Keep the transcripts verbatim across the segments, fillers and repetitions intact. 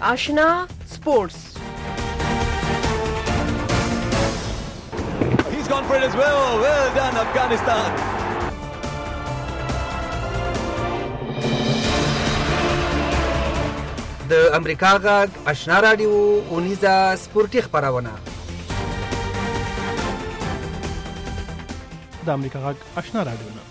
Ashna Sports. He's gone for it as well. Well done, Afghanistan. د امریکا غږ آشنا رادیو اونیزه سپورتي خبرونه. د امریکا غږ آشنا رادیو نه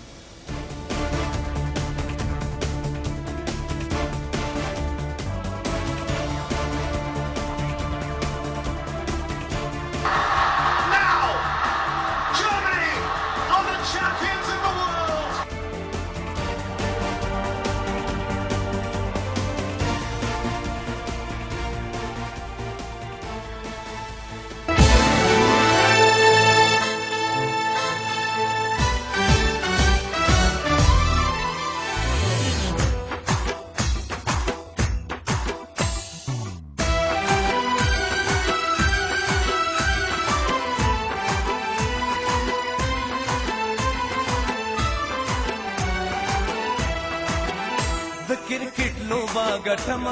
ګټما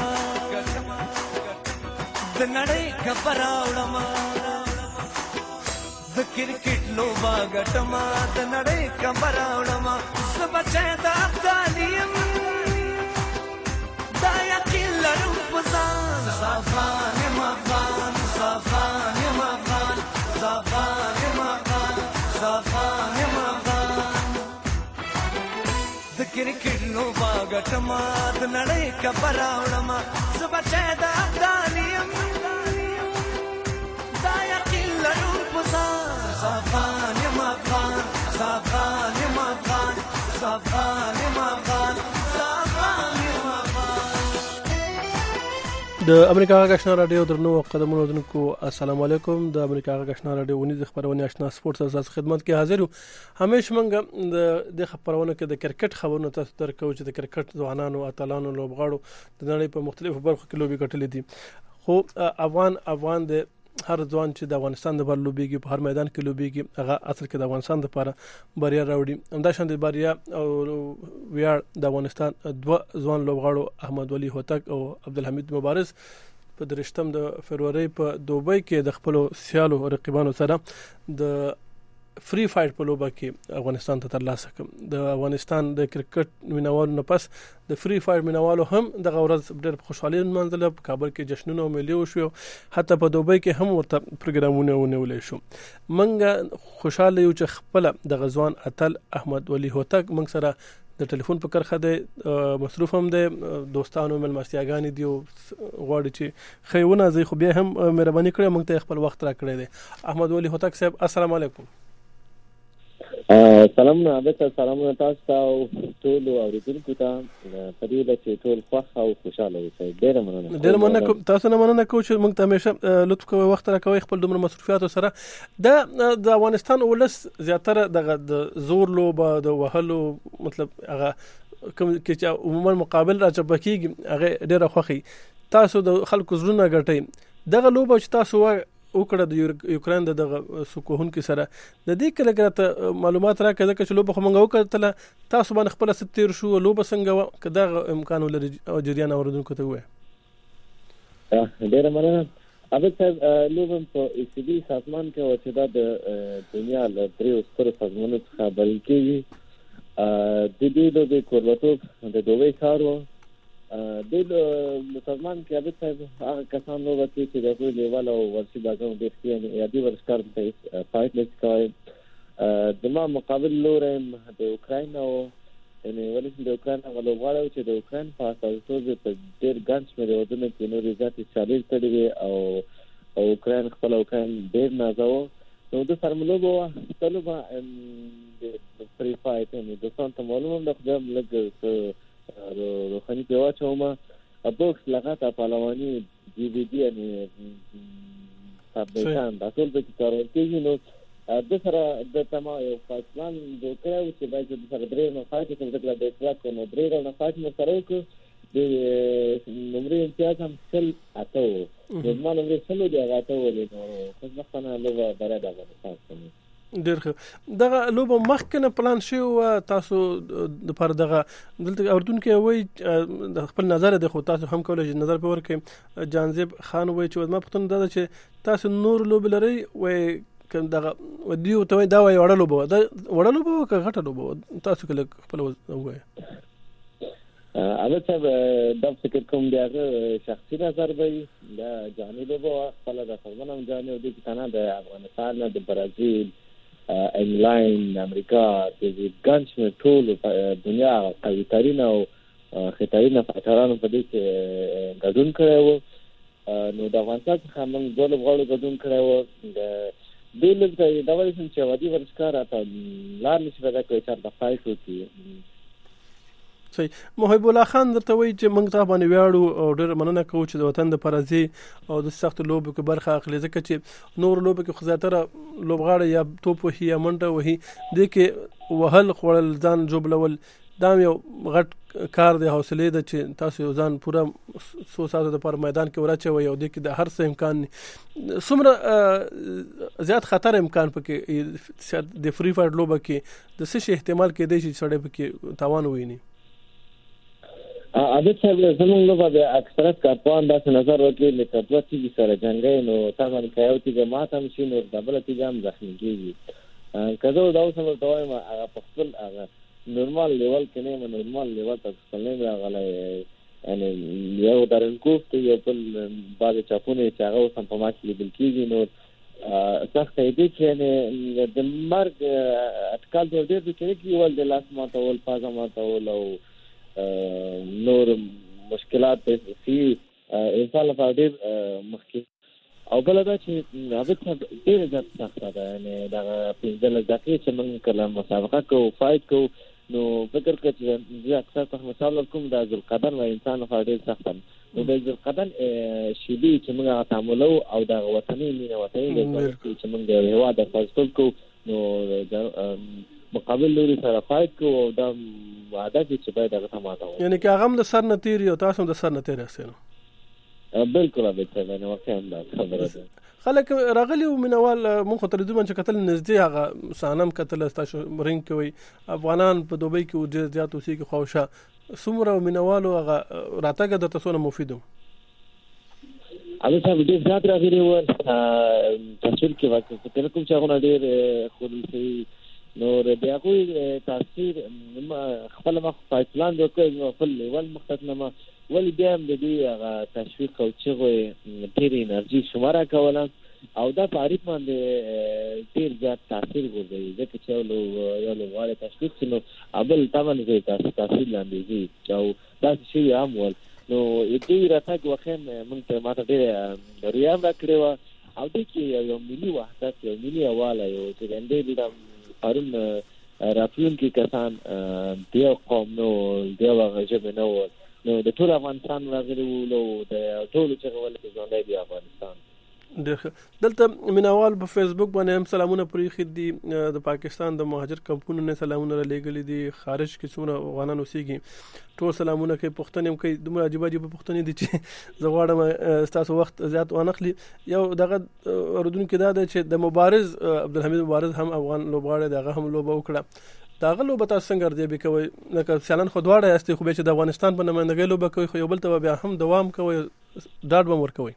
د نړۍ خبر راوړما د کرکټ لوبا ګټما د نړۍ خبر راوړما سبچې د افغانیم دا یقین لرم پزان صفان مغان صفان مغان صفان مغان صفان مغان د کرکټ لوبا ګټما د نړۍ خبر راوړما سبچې د افغانیم دا یقین لرم پزان صفان مغان صفان مغان صفان مغان صفان مغان. د امریکا غږ آشنا رادیو درنو قدمونو دنکو السلام علیکم. د امریکا غږ آشنا رادیو ونیز خبرونه آشنا سپورتس اساس خدمت کې حاضر یو. همیشه موږ د خبرونه کې د کرکټ خبرونه تاسو درکو چې د کرکټ ځوانانو اتلانو لوبغاړو د نړۍ په مختلفو برخو کې لوبي ګټلې دي. خو افغان افغان د هر ځوان چې د افغانستان د بر لوبيږي په هر میدان کې لوبيږي هغه اصل کې د افغانستان لپاره بریا راوړي. همدا شان د بریا او ویاړ د افغانستان دوه ځوان لوبغاړو احمد ولي هوتک او عبدالحمید مبارز په درشتم د فروری په دوبۍ کې د خپل سیالو رقیبانو سره د فری فایټ په لوبه کې افغانستان ته ترلاسه کړ. د افغانستان د کرکټ مینوالو نه پس د فری فایټ مینوالو هم د غورز ډېر خوشحالي منځله په کابل کې جشنونه او میلې وشو، حتی په دوبۍ کې هم ورته پروګرامونه ونیول شو. منګه خوشاله یو چې خپل د غزوان اتل احمد ولي هوتک منګ سره د ټلیفون په کرخه د مصروف هم د دوستانو ملمستیاګانی دی غواړي چې خیونه زی خو بیا هم مهرباني کړې موږ ته خپل وخت را کړی دی. احمد ولي هوتک صاحب السلام علیکم. سلام علیکم. سلام تاسو ته او ټول اوریدونکو ته په دې چې ټول خوښ او خوشاله اوسئ. ډېر مننه. ډېر مننه تاسو نه مننه کوم چې موږ ته همیشه لطف کوئ وخت راکوي خپل دومره مصروفیاتو سره. د د افغانستان ولس زیاتره د زور لوبه د وهلو مطلب هغه کوم کې چې عموما مقابل راچپکیږي هغه ډېر خوخي تاسو د خلکو زړونه ګټئ. دغه لوبه چې تاسو وکړه د یوکرين د سکوهون کې سره د دې کله معلومات راکړه چې لوبه خو موږ وکړه تاسو باندې خپل ستیر شو لوبه څنګه کدا امکان ولري او جریان اوردونکو ته وې. ډېر مننه. اوبه صاحب لوبه په ای سی بي سازمان کې او چې دا د دنیا له دریو سترو سازمانونو څخه بلکې د دې د کوربتوب د دوی کارو د سازمان کې اوبه صاحب هغه کسان نو وکړي چې د دوی لیول او ورسي بازار د اختیار یادي ورسکار په فایټ لیست کوي. د ما مقابل لورم د اوکراین او یعنی ولې د اوکراین غلو غواړي چې د اوکراین په اساس په ډېر ګنچ مې ودونه کې نو ریزات چالش کړی او اوکراین خپل اوکراین ډېر نازو نو د فرمولو طلبه د فری فایټ نو د څنګه معلومه د خدام لګ روحاني په واچوما ابوکس لغاته پهلوانی دی وی دی ان تابعان د ټول د کارو کې نو د سره د تمام یو فاصله د کړو چې باید د سره درې نه فایټ کې د کلا د ټراک نه درې نه فایټ نه سره کو د نمبر امتیاز هم سل اته و د ما نمبر سل دی هغه ته ولې نو خو ځکه نه لږه برابر ده تاسو ډېر ښه. دغه لوبه مخکې نه پلان شوې وه تاسو دپاره؟ دغه دلته اردونکي وایي د خپل نظر دی، خو تاسو هم کولی شئ نظر پرې ورکړئ. جانزیب خان وایي چې زما پوښتنه دا ده چې تاسو نور لوبې لرئ؟ وایي که دغه دوی ورته وایي دا وایي وړه لوبه وه، دا وړه لوبه وه که غټه لوبه وه؟ تاسو که لږ خپله ووایئ. البته صاحب دا فکر کوم دی هغه شخصي نظر به وي، دا جاني لوبه وه، خپله د سازمان هم جاني او دې کې که نه د افغانستان نه د برازیل، انګلند، امریکا، د ګڼ شمېر ټولو دنیا قوي ترین او خطرین فایټرانو په دې کې ګډون کړی و. نو د افغانستان څخه موږ دوه لوبغاړو ګډون کړی و. د دې لږ ته دا وایي چې ودي ورزشکار راته لار نشي پیدا کولی چې چېرته فایټ وکړي. صحیح. محب الله خان درته وایي چې موږ ته باندې ویاړو او ډېر مننه کوو چې د وطن دپاره ځي او د سختو لوبو کې برخه اخلي، ځکه چې نور لوبو کې خو زیاتره لوبغاړی یا توپ وهي یا منډه وهي، دې کې وهل خوړل ځان ژوبلول دا یو غټ کار دی، حوصلې ده چې تاسو یو ځان پوره څو ساعتو دپاره میدان کې ورچوئ او دې کې د هر څه امکان نه څومره زیات خطر امکان پکې د فری فایټ لوبه کې د څه شي احتمال کېدی شي چې سړی پکې تاوان وویني؟ عادت صاحب زموږ لوبه د اکثرت کارپوهان داسې نظر وکړي لکه دوه تیږې سره جنګوي، نو طبعا که یو تیږه ماته هم شي نو د بله تیږه هم زخمي کېږي. که زه دا اوس هم ورته وایم هغه په خپل هغه نورمال لیول کې نه یم، نورمال لیول ته خپل نه یم راغلی، یعنې یو درنکوف دی، یو بل بعضې چاپونه چې هغه اوس هم په ما کې لیدل کېږي. نو سخته یې دی چې یعنې د مرګ اټکال ته ډېر دی چې نه ول د لاس ماتول، پازه ماتول او نور مشکلات فی انسان لپاره ډېر مخکې. او بله دا چې عابد صاحب ډېره زیاته سخته ده، یعنې دغه پنځلس دقیقې چې موږ کله مسابقه کوو فایټ کوو نو فکر کړه چې زه اکثر ته مثال ورکوم د ذوالقدر و انسان لپاره ډېر سخته نو د ذوالقدر شیبې چې موږ هغه تعاملوو او دغه وطني مینه وطني چې موږ د هېواد استازیتوب کوو نو مقابل لوري سره فایټ کوو او دا وعده دي چې باید هغه ته ماته وایي. یعنې که هغه هم د سر نه تېر او تاسو هم د سر نه تېر یاستئ نو بلکل عابد صاحب یعنې واقعا دا خبره ده. خلک راغلي وو مینوال مونږ خو تلویزیون باندې چې کتل نږدې هغه صحنه هم کتله ستاسو رنګ کې وایي افغانان په دوبۍ کې ډېر زیات اوسېږي خواوشا څومره مینوالو هغه راتګ درته څونه مفید و؟ عابد صاحب ډېر زیات راغلي وو، تصویر کې واقع فکر کوم چې هغونه ډېر ښودل شوي نو د هغوی تاثیر خپله ما فایټ پلان جوړ کړی نو خپل لیول مخ ته تلمه ولې بیا هم د دوی هغه تشویق او چغو یې ډېرې انرژي شماره کوله او دا په اړیک باندې ډېر زیات تاثیر غورځوي ځکه چې یو لوبغاړی تشویق شي نو بل طبعا د تاثیر لاندې ځي او داسې شوي هم ول نو دوی راتګ واقعا موږ ته ما ته ډېره بریا هم راکړې وه او دې کې یو ملي وحدت یو ملي یووالی یو چې د همدې پرون راتلونکي کسان د یو قوم نه وو د یو هغه ژبې نه وو نو د ټول افغانستان راغلي وو نو د ټولو چغه ولې چې ژوندی دی افغانستان. دلته مینوال په فیسبوک باندې هم سلامونه پرېښي دي د پاکستان د مهاجر کمپونو نه سلامونه رالیږلي دي خارج کې څومره افغانان اوسېږي ټول سلامونه کوي پوښتنې هم کوي دومره عجیبه عجیبه پوښتنې دي چې زه غواړم ستاسو وخت زیات وانخلي. یو دغه اردونکي دا دی چې د مبارز عبدالحمید مبارز هم افغان لوبغاړی دی هغه هم لوبه وکړه د هغه لوبه تاسو څنګه ارزیابي کوئ لکه سیالان خو دواړه یاستئ خو بیا چې د افغانستان په نمایندګۍ لوبه کوئ خو یو بل ته بیا هم دوام کوئ ډاډ به م ورکوئ؟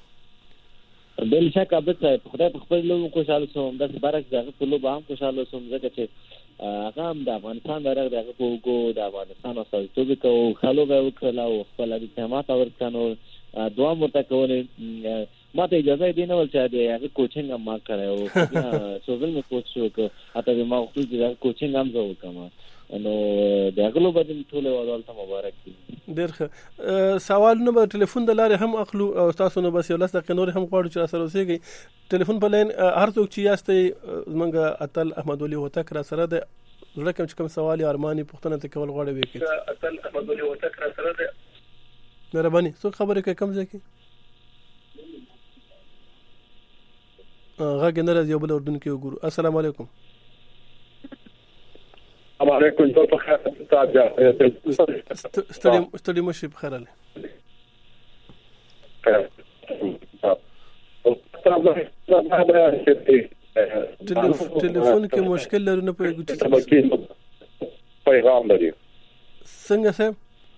بل شک عابد صاحب خدای په خپل لوبو خوشحاله شوم داسې برعکس د هغه په لوبه هم خوشحاله شوم ځکه چې هغه هم د افغانستان بیرغ د هغه په اوږو د افغانستان استازیتوب یې کوو ښه لوبه یې وکړله او خپل اجتماعات ورکړه نو دوام ورته کولی ما ته اجازه یې دی نه ول چې د هغه کوچنګ هم ما کړی او سوزل مې کوچ شو که حتی بیا ما غوښتل چې د هغه کوچنګ هم زه وکړم نو د هغه لوبه د ټولو هېوادوالو ته مبارک دي. ډېر ښه سوالونه به ټلیفون د لارې هم اخلو او ستاسو نه بس یو لس دقیقې نورې هم غواړو چې راسره اوسېږئ ټلیفون په لاین هر څوک چې یاستئ زموږ اتل احمد ولي هوتک راسره دی زړه کوم چې کوم سوال یا ارمان یې پوښتنه ترې کول غواړئ ویې کړئ. اتل احمد ولي هوتک راسره دی مهرباني څوک خبرې کوي کوم ځای کې غږ یې نه راځي یو بل اردونکي وګورو. السلام علیکم. السلام علیکم ټول په خیر ستړي مه شئ په خیر هلئ. ټلیفون کې مشکل لرو نه پوهېږو چې پیغام لري څنګه صاحب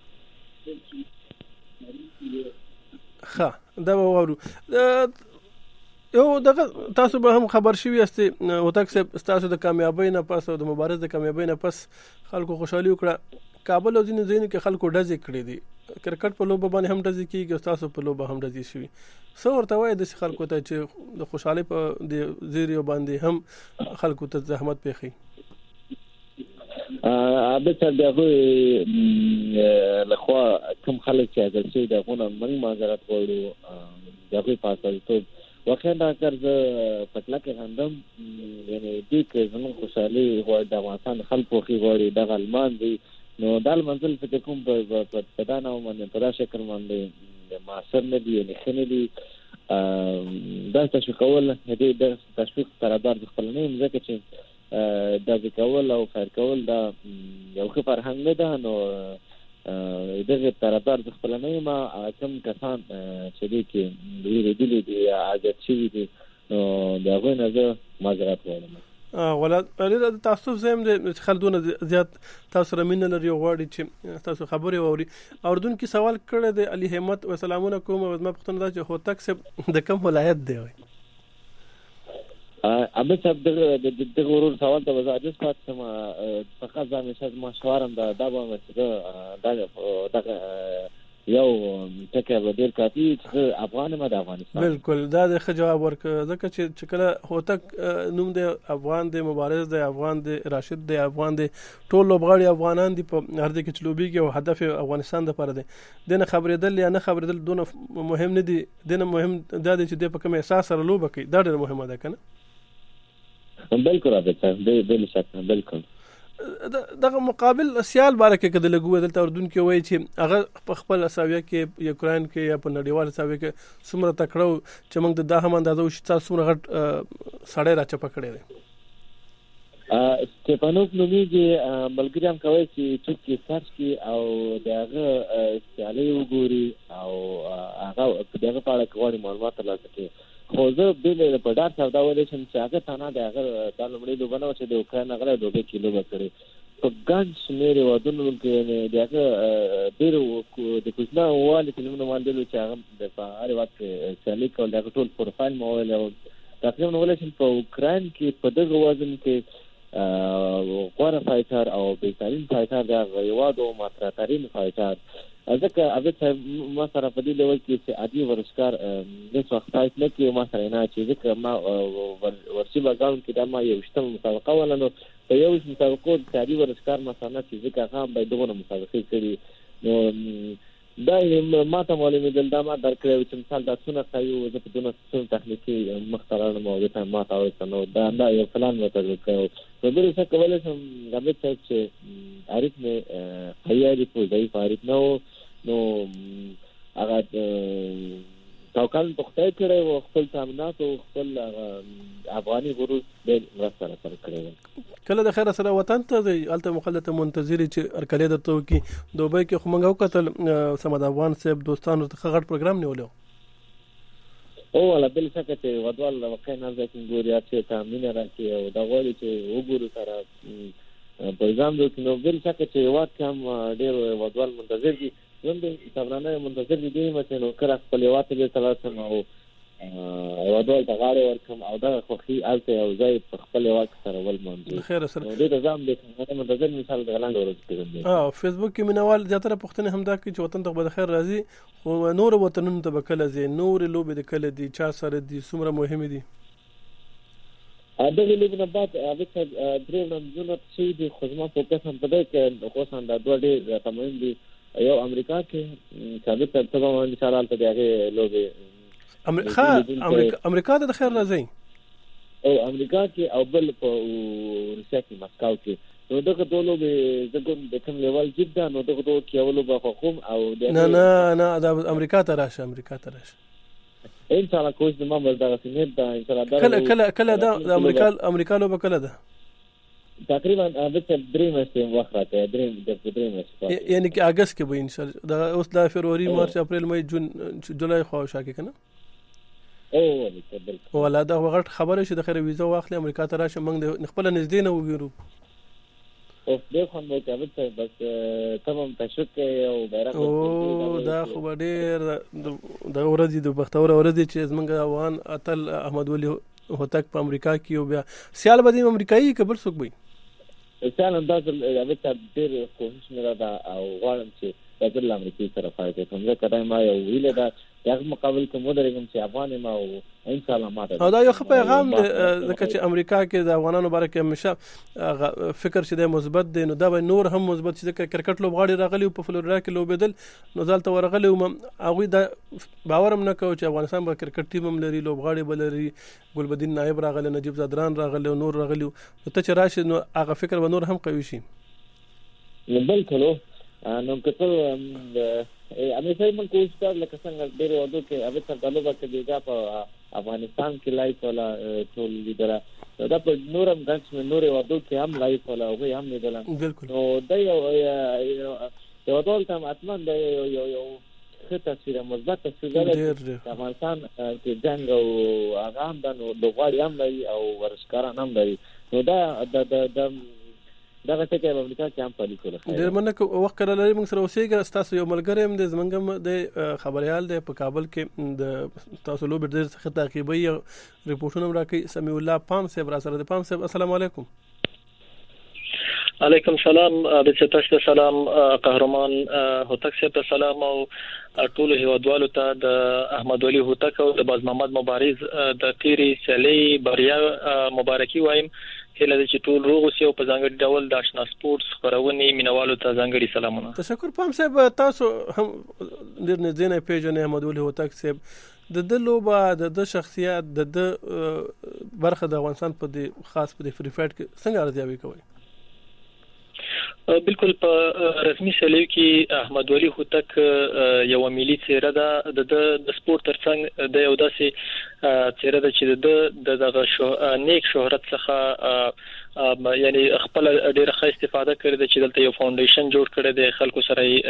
ښه دا به واورو یو دغه تاسو به هم خبر شوي یاستئ هوتک صاحب ستاسو د کامیابۍ نه پس او د مبارز د کامیابۍ نه پس خلکو خوشحالي وکړه کابل او ځینو ځایونو کې خلکو ډزې کړې دي کرکټ په لوبه باندې هم ډزې کېږي او ستاسو په لوبه هم ډزې شوي څه ورته وایي داسې خلکو ته چې د خوشحالۍ په د زیریو باندې هم خلکو ته زحمت پېښوي عابد صاحب د هغوی لخوا کوم خلک چې اګر شوي د هغو نه موږ معذرت غواړو د هغوی په استازیتوب واقعا دا کار زه په کلکه خندم یعنې دوی که زموږ خوشحالي غواړي د افغانستان خلک خوښي غواړي دغه لمانځي نو دا لمانځل فکر کوم په دا نوع باندې په دا شکل باندې معاصر نه دي یعنې ښه نه دي دا تشویقول د تشویق طرفدار زه خپله نه یم ځکه چې ډزې کول او فیر کول دا یو ښه فرهنګ نه ده نو دغه طرفدار زه خپله نه یم کوم کسان چې دوی کې ویرېدلي دي یا عادت شوي دي نو د هغوی نه زه معذرت غواړم ولاد د تعصب زم د خلدونه زیات تاسو سره مینه لري غواړي چې تاسو خبرې واوري اردن کې سوال کړی د علي همت و سلامونه کوم او ما پوښتنه دا چې هوتک صاحب د کوم ولایت دی وای ابه صاحب دغه د غرور سوال ته وځه اجازه پات سم فقط ځم چې ما شوارم دا دا به چې دا دا یو ټکه به ډیر کافي چې افغان ما د افغانستان بالکل دا د ښه جواب ورک ځکه چې کله هوتک نوم د افغان د مبارز د افغان د راشد د افغان د ټول لوبغاړي افغانان دي په هر ځای کې چې لوبېږي او هدف افغانستان لپاره دی دنه خبرېدل یا نه خبرېدل دونه مهم نه دي دنه مهم دا دی چې د په کوم احساس سره لوبه کوي دا ډېر مهمه ده کنه بالکل راځي بل شک بالکل دغه مقابل سیال باره کې کده لګو دلته اردن کې وایي چې هغه په خپل اساویه کې یوکرين کې یا په نړیوال اساویه کې څومره تکړه چې موږ د دا هم اندازه وشي تاسو څومره غټ سړی راچپه کړی دی سټيفانوف نومیږي ملګری هم کوي چې څوک سرچ کی او دغه سیالي وګوري او هغه دغه په اړه کومه معلومات ترلاسه کړي خو زه بل په ډار سودا ولې چې هغه تنه د هغه د لومړي لوبنه چې د اوکرين هغه دوه کیلو وکړي په ګان شمیر ودونو کې دغه ډیر د کوچنا والي چې موږ باندې چې هغه د هر وخت سیالي کول دغه ټول پروفایل موبایل او تقریبا ولې چې په اوکرين کې په دغه وزن کې غوړ فایټر او بهترین فایټر د غیوادو ماتراترین فایټر ځکه اوبه ما سره په دې ډول کې چې عادي ورشکار د وختایت نه کې ما سره نه چې ځکه ما ورشي بګاون کې دا ما یو شته مسابقه ولنو په یو مسابقه د عادي ورشکار ما سره نه چې ځکه هغه به دغه مسابقه کړي نو دا ما ته معلومه دل دا ما درکړو چې مثال دا څونه کوي او د دونه څونه تخنیکی مخترانه موجود هم ما ته نو دا دا یو پلان وته کوي په دې څه کولای شم غوښتل چې عارف نه خیالي په ځای فارغ نو نو هغه توکل په خدای کړي او خپل تامینات او خپل افغاني غرور د رسره سره کړي کله د خیر سره وطن ته الته مخالفه منتظری چې ارکلې درته کی دوبه کې خو منغو کتل سمد افغان صاحب دوستانو ته غټ پروګرام نیولو او ولا بل څه چې ودوال واقعا نه ځکه ګوریا چې تامین راکې او دا غوړي چې وګورو سره پیغام دوی نو بل څه چې وخت هم ډېر ودوال منتظر دي زم دې صبرانه منتظر دي چې نو کړه خپل وخت دې تلاسم او ودوال د غاړه ورکم او دا خوخي الته او ځای په خپل وخت سره ول مونږ خیر سره دې د ځام دې منتظر مثال د غلاند ورته اه فیسبوک کې منوال زیاتره پښتنه همدا کې چې وطن ته به خیر راځي او نور وطنونو ته به کله زی نور لوبې د کله دي چا سره دي څومره مهمه دي دغه لږ نه بعد اوبه درې منځونه چې د خدمت فوکس هم پدې کې خو څنګه د دوه ډېر تمرین دي یو امریکا کې ثابت تر څو ان شاء الله ته دغه لوبې امریکا امریکا ته خیر راځي او امریکا کې او بل په روسیا کې مسکو کې نو دغه ډولو به زګون د کوم لیول جدا نو دغه ډول کې اولو به حکوم او نه نه نه د امریکا ته راشه امریکا ته راشه ان شاء الله کوم ما ولدا سینټ دا ان شاء الله کله کله کله د امریکا امریکا لو به کله ده تقریبا د درې میاشتې وخت راته درې د درې میاشتې یعنی کې اگست کې به ان شاء الله دا اوس د فروری مارچ اپریل مې جون جولای خو شاکه کنه او بالکل ولا دا وغټ خبره شي د خیر ویزه واخلي امریکا ته راشي موږ د خپل نږدې نه وګورو او دې خو مو ته بس بس تمام تشکر او بیرغ او دا خو ډېر د ورځې د بختور ورځې چې زمونږ افغان اتل احمد ولي هوتک په امریکا کې او بیا سیال به د امریکایي کبر څوک وي سیال انداز البته ډېر کوشش مې را دا او غواړم چې د دل امریکایي سره فائدې کوم ځکه دا ما یو ویل دا دغه مقابل کوم درېږم چې افغان ما او ان شاء الله ماته او دا یو ښه پیغام دی ځکه چې امریکا کې د افغانانو باره کې همیشه فکر چې د مثبت دی نو دا به نور هم مثبت چې ځکه کرکټ لوبغاړي راغلي په فلوریدا کې لوبېدل نو ځلته ورغلي وم هغوی دا باور هم نه کوي چې افغانستان به کرکټ ټیم هم لري لوبغاړي به لري ګلبدین نایب راغلی نجیب زادران راغلی او نور راغلي نو ته چې راشي نو هغه فکر به نور هم قوي شي بالکل نو کته امی صحیح من کوشش کړ لکه څنګه ډېر وادو کې اوبه تر غلو به کېږي په افغانستان کې لایف ولا ټول لیدره دا په نورم غنځ مې نور وادو کې هم لایف ولا او هم لیدله بالکل نو دا یو یو ډول تم اتمن دا یو یو یو ښه تصویر مثبت تصویر دی افغانستان کې جنگ او هغه هم د لوبغاړي هم لري او ورزشکاران هم لري نو دا د دا څه کې په امریکا کې هم پالي کوله ډېر مننه وخت کړل لري موږ سره اوسېږه تاسو یو ملګری هم د زمنګم د خبريال دی په کابل کې د تاسو لوب ډېر څه تعقیبي ریپورتونه راکړي سمیع الله پام صاحب را سره د پام صاحب السلام علیکم علیکم سلام د چتاش سلام قهرمان هوتک صاحب سلام او ټول هیوادوالو ته د احمد ولي هوتک او د باز محمد مبارز د تیری سلی بریا مبارکي وایم هله چې ټول روغ اوسئ او په ځانګړي ډول د آشنا سپورتس خبرونه مینوالو ته ځانګړي سلامونه تشکر پام صاحب تاسو هم ډېر نږدې نه پیژنئ احمد ولي هوتک صاحب د د لوبه د د شخصیت د د برخه د افغانستان په د خاص په د فری فایټ کې څنګه ارزیابي کوي بالکل په رسمي سلیو کې احمد ولي هوتک یو ملي څیره ده د سپورت ترڅنګ د یو داسې څیره ده چې د دغه شو نیک شهرت څخه یعنی خپل ډیره ښه استفاده کړې ده چې دلته یو فاونډیشن جوړ کړی دی خلکو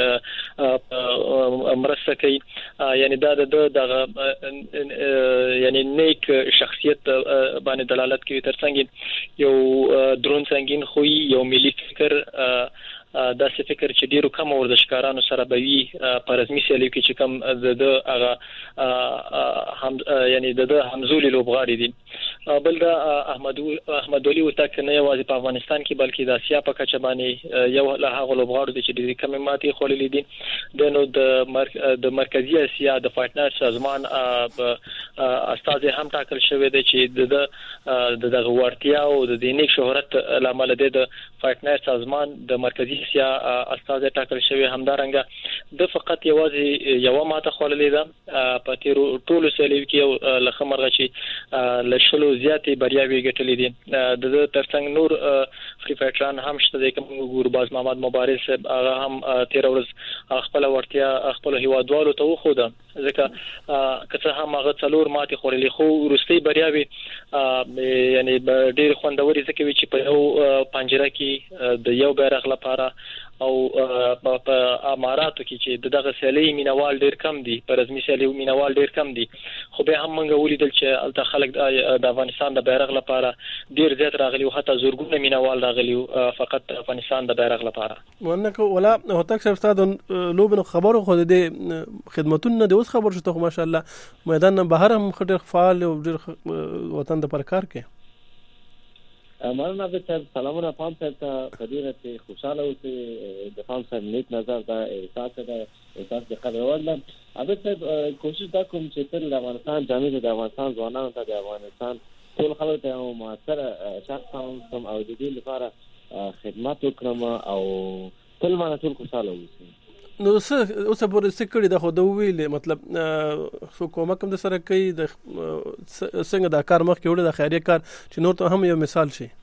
سره مرسته کوي یعنی دا د دغه یعنی نیک شخصیت باندې دلالت کوي ترڅنګ یو درون سنگین خوې یو ملي فکر دا څه فکر چې ډیرو کم ورزشکارانو سره به وي په رسمي سیالیو کې چې کم د هغه هم یعنی د همزولي لوبغاړي دي بل دا احمد احمد ولي هوتک نه یوازې په افغانستان کې بلکې د اسیا په کچه باندې یو له هغه لوبغاړو دي چې ډیرې کم ماتې خوللې دي د نو د د مرکزی اسیا د فایټنر سازمان استاد هم ټاکل شوی دی چې د دغه ورتیا او د دینیک شهرت لامل د فایټنر سازمان د مرکزی اسیا استاد ټاکل شوی همدارنګه د فقط یوازې یو ماته خوللې ده په تیر ټولو سیالیو کې لخه مرغه چې لشلو زیاتې بریاوي ګټلې دي د ترڅنګ نور فری فایټران هم شته کوم ګورباز محمد مبارز هغه هم تیر ورځ خپل ورتیا خپل هیوادوالو ته وخوده ځکه کله هم هغه څلور ماتې خورلې خو ورستي بریاوي یعنی ډېر خوندوري ځکه چې په یو پنجره کې د یو بیرغ لپاره او په اماراتو کې چې دغه سیالي مینوال ډیر کم دي په رسمي سیالي مینوال ډیر کم دي خو به هم موږ ولیدل چې الته خلک د افغانستان د بیرغ لپاره ډیر زیات راغلي او حتی زورګونه مینوال راغلي فقط افغانستان د بیرغ لپاره ونکه ولا هوتک صاحب استاد لوبنه خبرو خو د خدمتونه د اوس خبر شته ماشاء الله میدان بهر هم خډر فعال او ډیر وطن د پرکار کې مولانا صاحب سلامونه پام صاحب ته قدیره چې خوشاله اوسئ د پام صاحب نیک نظر دا احساس ده احساس د قدر ورل ابه صاحب کوشش دا کوم چې تل افغانستان جامع د افغانستان ځوانانو ته د افغانستان ټول خلک ته موثر شخص هم او د دې لپاره خدمت وکړم او ټول مانه ټول خوشاله اوسئ نو څه اوس په سکړی د خو د ویلې مطلب سو کومه کوم د سره کوي د څنګه د کار مخ کې وړي د خیریه کار چې نور ته هم یو مثال شي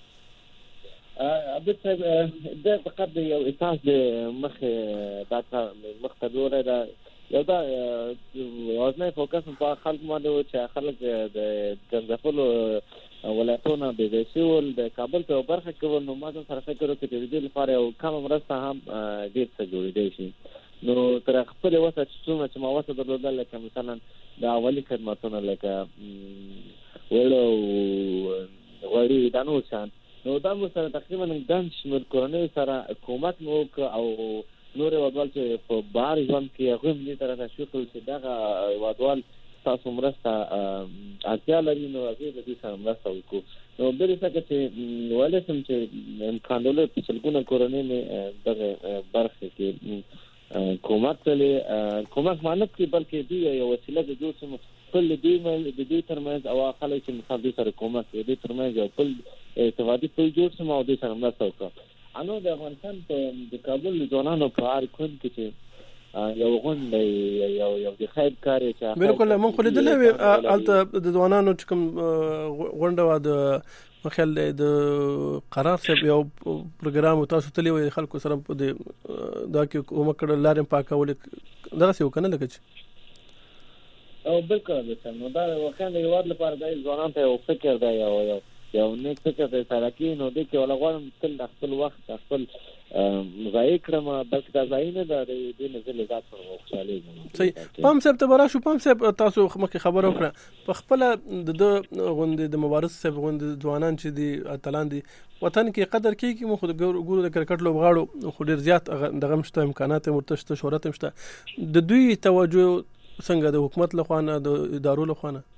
ابد صاحب د فقط یو احساس د مخ دا مخ ته دوره دا یو دا وزنه فوکس په خلک باندې چې خلک د ګنځفلو ولایتونه د وسیول د کابل په برخه کې نو ما سره فکر وکړ چې د دې لپاره یو کم مرسته هم ډیر څه جوړې دي شي نو تر خپل وسه څومره چې ما وسه درلودل لکه مثلا د اولی خدماتونه لکه وړو وړي د نو شان نو دا مو سره تقریبا ګڼ شمېر کورنۍ سره کومک مو او نور وضوال چې په بار ژوند کې هغه دې طرفه شکل چې دغه وضوال تاسو مرسته اړتیا لري نو هغه دې سره مرسته وکړو نو د دې څخه چې ولې سم چې امکان له څلګونه کورنۍ مې دغه برخه کې کومک کړي کومک مانه کې بلکې دی یو وسیله د جوړ سم خپل دې د دې ترمنځ او خلک چې مخابي سره کومک دې ترمنځ یو خپل ارتباطي پل جوړ سم او دې سره مرسته وکړو انو د افغانستان په د کابل ځوانانو په اړ کون کې چې یو غونډه یو یو د خیر کار چې بالکل مونږ خو لیدلې الته د ځوانانو چې کوم غونډه و د مخل د قرار صاحب یو پروګرام تاسو تللی وي خلکو سره په دا کې کومه کړه لارې پاکول دا څه وکنه لکه او بالکل نو دا وکړه یو وړ لپاره د ځوانانو ته یو فکر دی یو یو یو نیک فکر دی سره کې نو د کې ولا غواړم تل خپل وخت خپل ضایع کړم بلکې دا ضایع نه ده د دې نظر لږه خوشاله یم صحیح پام صاحب ته برا شو پام صاحب تاسو مخکې خبر وکړه په خپل د غوندې د مبارز صاحب غوندې ځوانان چې دي اتلان دي وطن کې قدر کوي مو خو ګورو د کرکټ لوبغاړو خو ډیر زیات دغه مشته امکانات مرتشته شهرت مشته د دوی توجه څنګه د حکومت لخوا نه د ادارو لخوا نه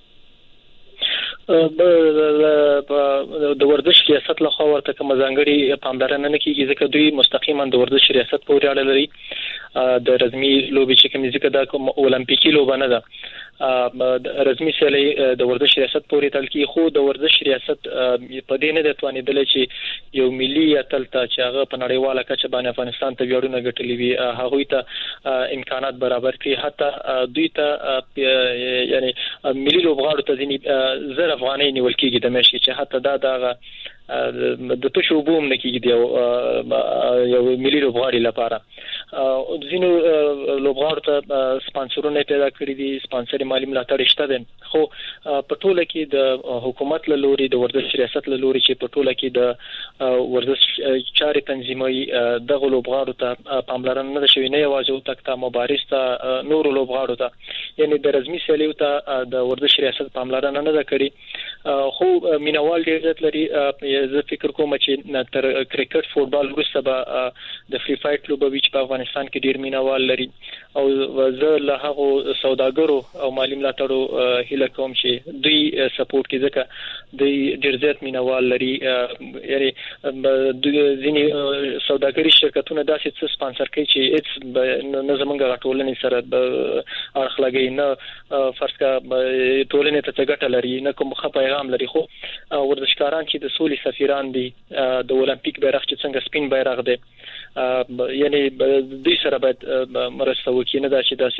د ورزش ریاست له خوا ورته کوم ځانګړي پاملرنه نه کیږي ځکه دوی مستقیما د ورزش ریاست پورې اړه لري د رسمي لوبي چې کوم ځکه دا کوم اولمپیکي لوبه نه ده رسمي سیالي د ورزش ریاست پورې تل کې خو د ورزش ریاست په دې نه د توانیدل چې یو ملي اتل ته چې هغه په نړیواله کچه باندې افغانستان ته ویاړونه ګټلي وي هغه ته امکانات برابر کړي حتی دوی ته یعنی ملي لوبغاړو ته ځینې زر افغانۍ نیول کېږي د مېشي چې حتی دا دغه د تاسو وبوم نه کېږي یو یو ملي لوبغاړي لپاره ځینو لوبغاړو ته سپانسرونه پیدا کړی دي سپانسر مالی ملاتړ شته دي خو په ټوله کې د حکومت له لوري د ورزش ریاست له لوري چې په ټوله کې د ورزش چارې تنظیموي د لوبغاړو ته پاملرنه نه شوی نه یوازې او تک ته مبارز ته نور لوبغاړو ته یعنی د رسمي سیالیو ته د ورزش ریاست پاملرنه نه کړی خو مینوال ډیر زیات لري زه فکر کوم چې تر کرکټ فوتبال وروسته به د فری فایټ لوب به په افغانستان کې ډیر مینوال لري او زه له هغه سوداګرو او مالی ملاتړو هیله کوم چې دوی سپورټ کې ځکه دوی ډیر زیات مینوال لري یعنی ځینې سوداګري شرکتونه داسې څه سپانسر کوي چې هیڅ نه زمونږ ټولنې سره اړخ لګي نه فرض کا ټولنې ته ګټه لري نه کوم ښه پیغام لري خو ورزشکاران چې د سولې سفیران دي د اولمپیک بیرغ چې څنګه سپین بیرغ دی یعنی دوی سره باید مرسته وکړي نه دا چې داسې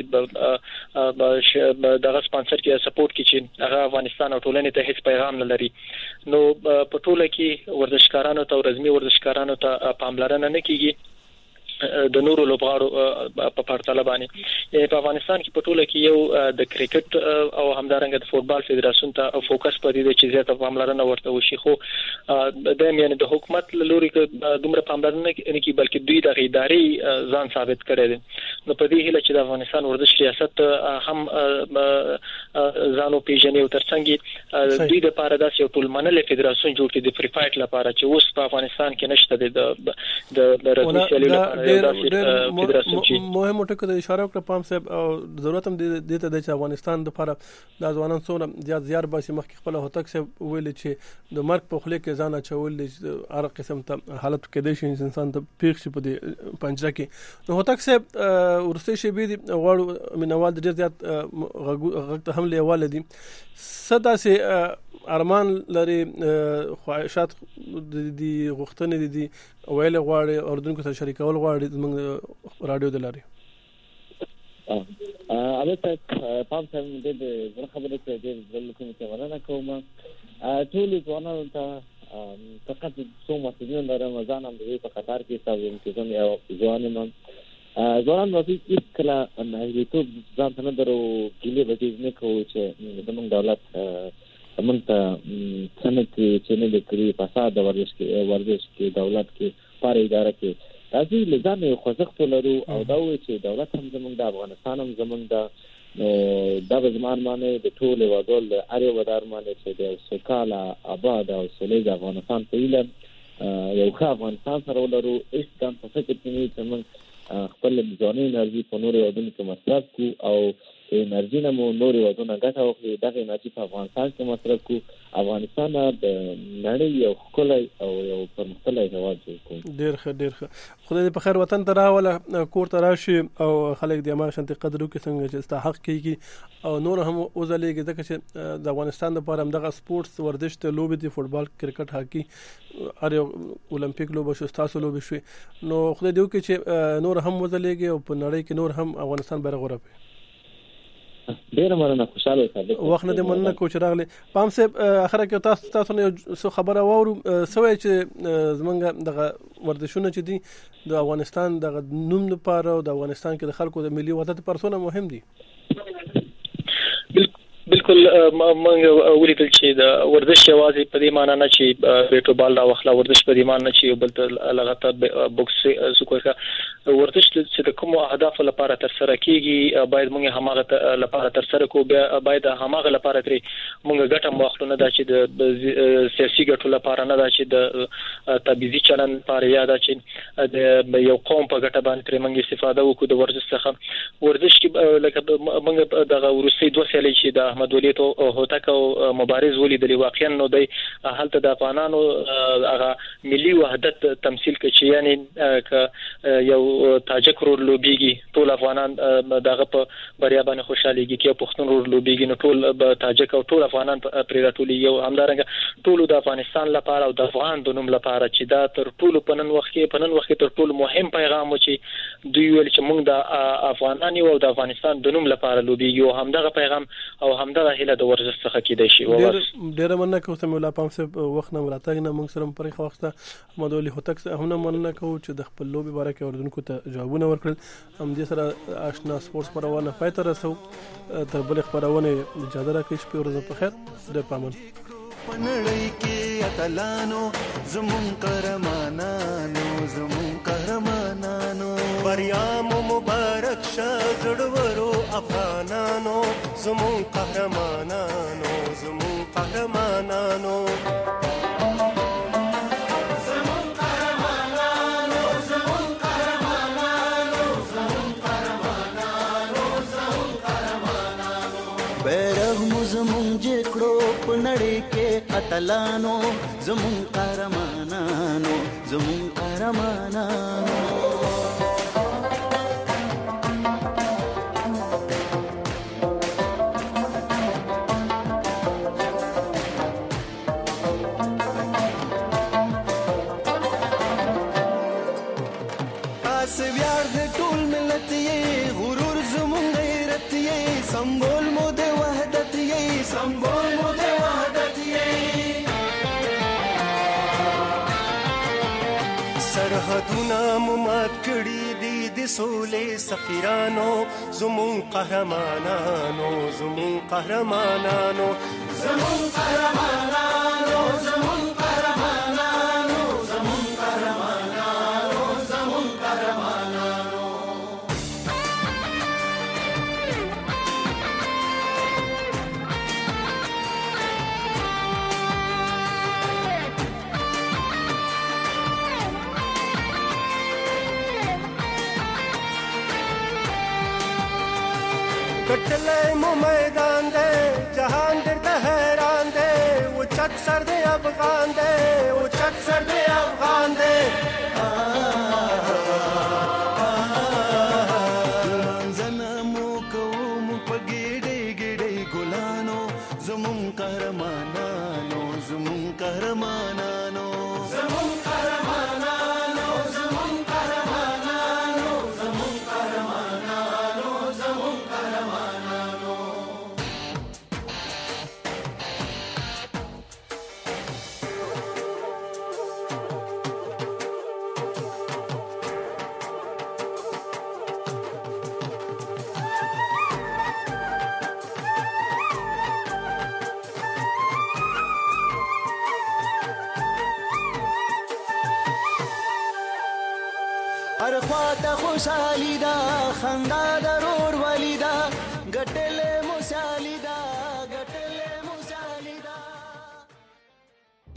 دغه سپانسر کې سپورټ کې چې هغه افغانستان او ټولنې ته هیڅ پیغام نه لري نو په ټوله کې ورزشکارانو ته رسمي ورزشکارانو ته پاملرنه نه کیږي د نورو لوبغاړو په پرتله باندې په افغانستان کې په ټوله کې یو د کرکټ او همدارنګه د فوتبال فدراسیون ته فوکس پدې دی چې زیاته پاملرنه ورته وشي خو د یعنی د حکومت لوري دومره پاملرنه نه کوي بلکې دوی د ادارې ځان ثابت کړي دي نو په دې هیله چې د افغانستان ورزش ریاست هم ځانو پیژني او ترڅنګ دوی د پاره داسې یو ټولمنل فدراسیون جوړ کړي د فری فایټ لپاره چې اوس په افغانستان کې نشته د د رسمي سیالي لپاره مهم ټکو ته اشاره وکړه پام صاحب او ضرورت هم دې ته د افغانستان د لپاره د ځوانان څونه زیات زیار باسي مخکې خپل هوتک صاحب ویل چې د مرګ په خله کې ځان اچول دي هر قسم ته حالت کې د انسان ته پیښ شي په دې پنځه کې نو هوتک صاحب ورسته شي به غواړو مینوال ډیر زیات غږ هم لیواله دي صدا سي ارمان لري خواهشات دي غوښتنې دي ویل غواړي اردوونکو سره شریکول غواړي موږ رادیو دلاري ا البته پام ته د خبرې ته د کوم څه ورنه کوم ټول ځوانانو ته فقط څو مسؤلیت لرم ځان هم د په قطار کې تاسو چې کوم یو ځوانانو ځوانان نو هیڅ کله نه یوټیوب ځان ته نه درو کلی به دې نه کوو چې زموږ دولت موږ ته څنګه چې نه لري فساد ورزش کې ورزش کې دولت کې پاره اداره کې راځي لزان یو خوځښت لرو او دا وایي چې دولت هم زمونږ د افغانستان هم زمونږ د دغه زمان باندې د ټول وګړو د اړ ودار باندې چې د سوکاله آباد او سولید افغانستان په علم یو ښه افغانستان سره ولرو. هیڅ کم په فکر کې نه چې موږ خپل ځاني انرژي په نورو هیوادونو کې مصرف کړو او انرژي نه مو نورو هیوادونو ګټه واخلي. دغه انرژي په افغانستان کې مصرف کړو. افغانستان د نړۍ یو ښکلی او یو پرمختللی هیواد جوړ کړو. ډېر ښه ډېر ښه. خدای دې په خیر وطن ته راوله، کور ته راشي او خلک دې هماغه شانتې قدر وکړي څنګه چې ستا حق کېږي او نور هم وځلېږي، ځکه چې د افغانستان دپاره همدغه سپورټس ورزش ته لوبې دي، فوټبال، کرکټ، هاکي، هر یو اولمپیک لوبه شو، ستاسو لوبې شوې. نو خدای دې وکړي چې نور هم وځلېږي او په نړۍ کې نور هم افغانستان بیرغ ورپوي. ډېر مننه، خوشاله اوسه. وخت نه دې مننه کوم چې راغلی. پام صاحب اخره کې تاسو تاسو نه څه خبره واورو سوي چې زمونږ دغه ورزشونه چې دي د افغانستان دغه نوم لپاره او د افغانستان کې د خلکو د ملي وحدت لپاره څونه مهم دي. بالکل موږ ولیدل چې د ورزش یوازې په دې معنی نه چې بیټو بال را واخلا، ورزش په دې معنی نه چې بل ته لغته بوکس سکوکا، ورزش چې د کوم اهداف لپاره تر سره کیږي باید موږ هماغه لپاره تر سره کو، باید هماغه لپاره ترې موږ ګټه مخلو نه دا چې د سیاسي ګټو لپاره نه دا چې د تبعیضي چلن لپاره یا دا چې د یو قوم په ګټه باندې ترې موږ استفاده وکړو د ورزش څخه. ورزش کې لکه موږ دغه وروستي دوه سیالۍ چې د احمد ولي هوتک او مبارز ولیدلی، واقعا نو دی هلته د افغانانو هغه ملي وحدت تمثيل کوي چې یعنی ک یو تاجک رور لوبيږي ټول افغانان دغه په بریا باندې خوشاليږي، کې پښتون رور لوبيږي نو ټول تاجک او ټول افغانان پرې راټولي یو همدارنګه ټول د افغانستان لپاره او د افغان د نوم لپاره چې دا تر ټول په نن وخت کې په نن وخت کې تر ټول مهم پیغام و چې دوی ویل چې موږ د افغانان او د افغانستان د نوم لپاره لوبيږي او همدغه پیغام او همدغه هله د ورزش څخه کېدای شي. ډېر ډېر مننه کوم سم الله پام صاحب وخت نه مراتګ نه موږ سره پرې خوښته احمد ولي هوتک هم نه مننه کوم چې د خپل لوبي باره کې اوردونکو ته جوابونه ورکړل. هم دې سره آشنا سپورتس پرونه پای ته رسو. تر بل خبرونه اجازه راکړئ. شپه ورځ په خیر. د پامن پنړی کې اتلانو زمون قهرمانانو زمون قهرمانانو بریا مو مبارک شه زړورو افغانانو زمون قهرمانانو زمون قهرمانانو زمون قهرمانانو زمون قهرمانانو زمون قهرمانانو زمون قهرمانانو بیرغ مو زمون جکړو پنړی کې اتلانو زمون قهرمانانو زمون قهرمانانو تاسو ویاړ د ټول ملت یې غرور زمون غیرت یې سمبول مو د وحدت یې سمبول مو د وحدت یې سرحدونه مو مات کړي دي د سولې سفیرانو زمون قهرمانانو زمون قهرمانانو زمون قهرمانانو زمون قهرمانانو زمون قهرمانانو زمون قهرمانانو کټلې مو میدان دے جهان درته حیران دے او چت سر دے افغان دے او چت سر دے افغان دے منځنه مو کوم په ګډې ګډې ګلانو زمون قهرمانانو زمون قهرمانانو زمون قهرمانانو زمون قهرمانانو زمون قهرمانانو زمون قهرمانانو هر خواته خوشحالي دا خندا درور ولیدا